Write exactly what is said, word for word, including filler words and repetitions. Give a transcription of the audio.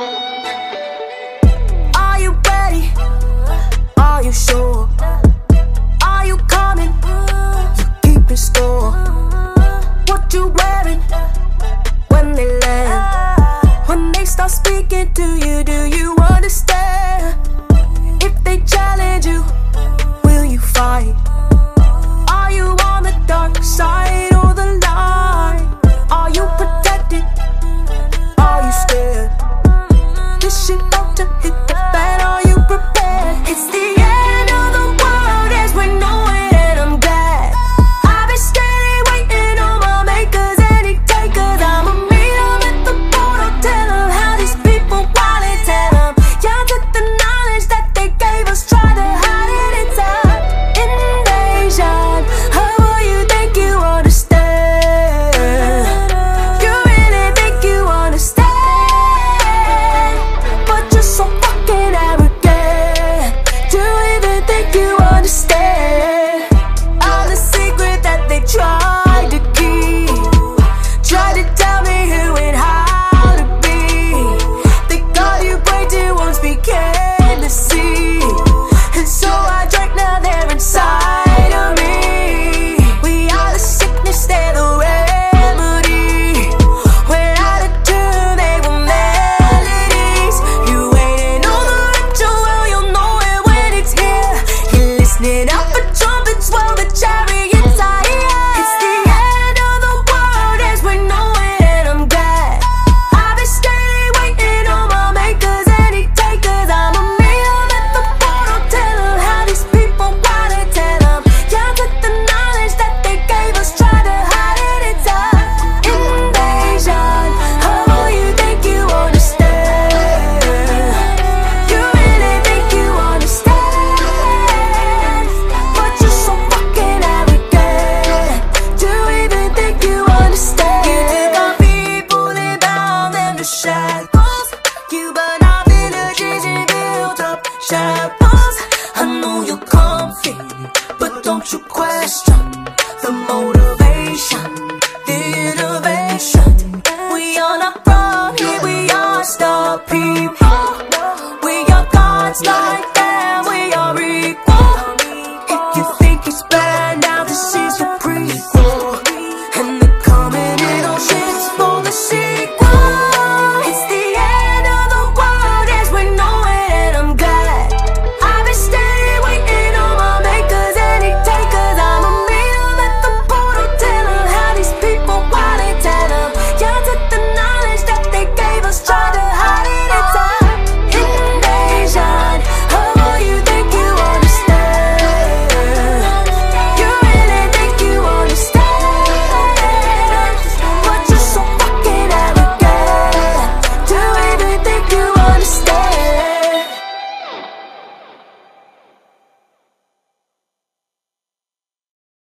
Are you ready? Are you sure? Are you coming? You keeping score? What you wearing when they land? When they start speaking to you, do you understand? If they challenge you, will you fight? Are you on the dark side or the light? Are you protected? Are you scared? This shit about to hit the fan. Are you prepared? It's the end of the world as we know it, and I'm glad. I've been steady waiting on my makers any takers. I'ma meet them at the portal, tell them how these people want it. Tell them, y'all took the knowledge that they gave us, try to hide it inside. Invasion, how will you think you understand? You really think you understand? But you're so fucking arrogant. Do you even think you understand? All the secret that they tried to keep, tried to tell me who and how to be. They call you great, you won't speak to see. And so I drank, now they're inside of me. We are the sickness, they're the remedy. When out of tune, they were melodies. You waiting on the ritual, you'll know it when it's here. You're listening out for trumpets while the chariots are here. It's the end of the world as we know it, and I'm glad. I've been steady waiting on my makers any takers. I'ma meet them at the portal, tell them how these people want it. Tell them, y'all took the knowledge that they gave us, try to hide it inside. Invasion, how will you think you understand? You really think you understand? But you're so fucking arrogant. Do you even think you understand? You think our people, they bound them to shackles. You burn our villages and build up shackles. I know you're comfy, but don't you question the motivation, the innovation. We are not from here, we are star people.